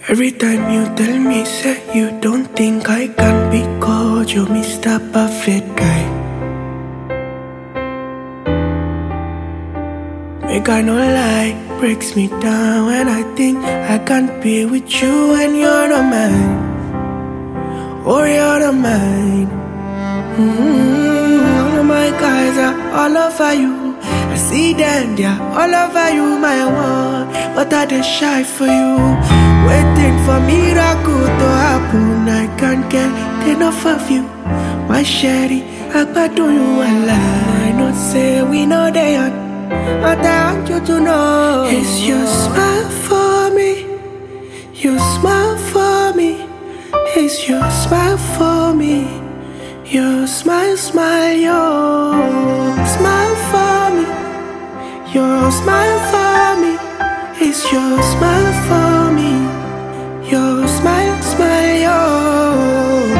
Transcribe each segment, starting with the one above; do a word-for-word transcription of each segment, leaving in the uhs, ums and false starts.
Every time you tell me, say you don't think I can be called your Mister Perfect guy. Make I no lie, breaks me down when I think I can't be with you and you're not mine. Oh, you're not mine. Mm-hmm. All of my guys are all over you. I see them, they're all over you, my one. But I dey shy for you, waiting for miracle to happen. I can't get enough of you, my sherry. I do you a lie. I not say we know they are, but I want you to know it's your smile for me. You smile for me. It's your smile for me. Your smile, smile, your smile for me. Your smile for me. It's your smile for me. Your smile, smile, your.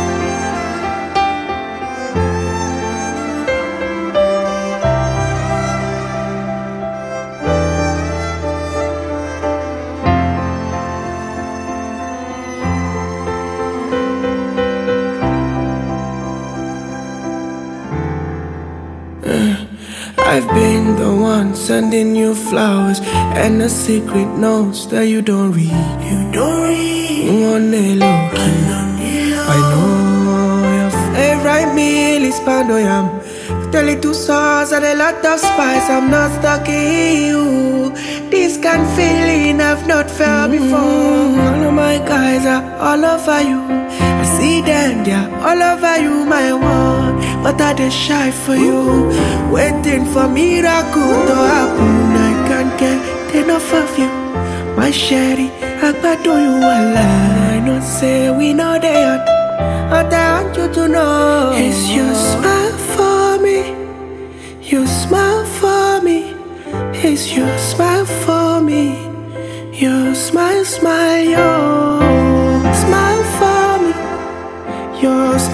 I've been the one sending you flowers and a secret notes that you don't read. You don't read. On the low key. I know your favorite meal is pandoyam. Tell it to sauce and a lot of spice. I'm not stuck in you. This kind of feeling I've not felt before. Mm-hmm. All of my guys are all over you. I see them, they're all over you, my one. But I dey shy for you, waiting for miracle to happen. I can't get enough of you, my sherry. I do you a lie. I not say we know they are, but I want you to know it's your smile for me. You smile for me. It's your smile for me. Your smile, smile, your smile for me. Your